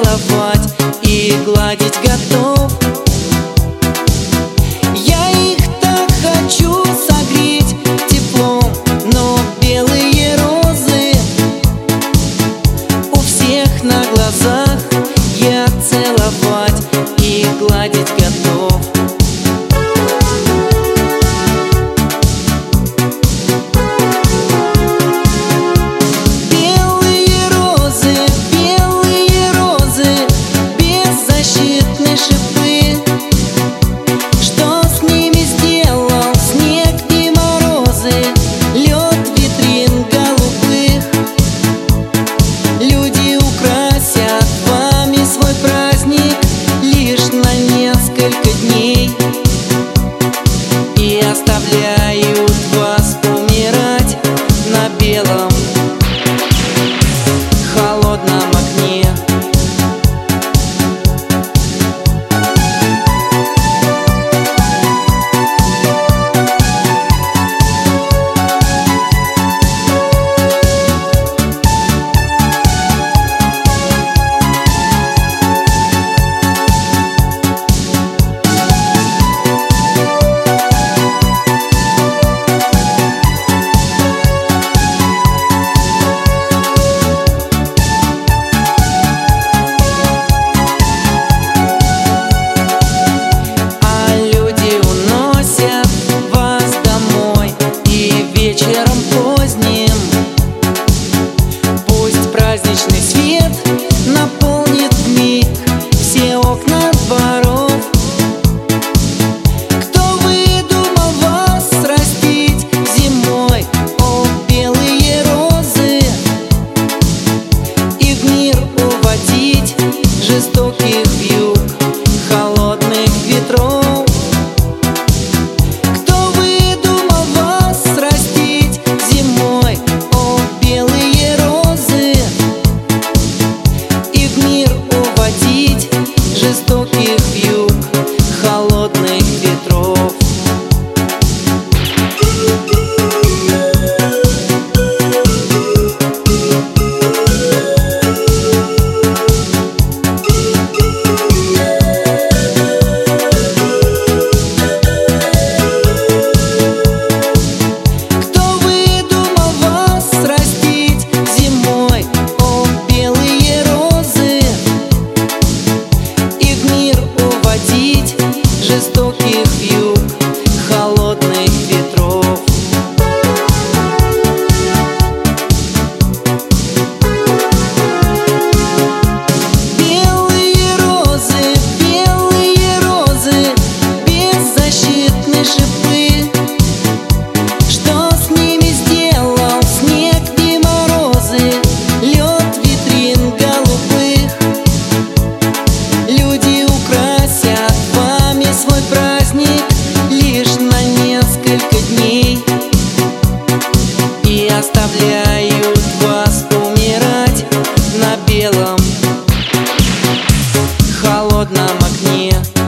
целовать и гладить готов. Я их так хочу согреть теплом, но белые розы у всех на глазах я целовать и гладить готов. Оставляют вас умирать на белом холодном окне. Вечером поздним пусть праздничный свет наполнит вмиг все окна дворов. Кто выдумал вас растить зимой, о, белые розы, и в мир уводить жестоких вьюг холодных ветров? Жестоких вьюг холодных ветров. Кто выдумал вас растить зимой, о, белые розы, уводить жестоких вьюг холодных ветров? Белые розы, беззащитные шипы. Что с ними сделал снег и морозы, лед витрин голубых? Люди украсят вами свой праздник лишь на несколько дней и оставляют вас умирать на белом холодном окне.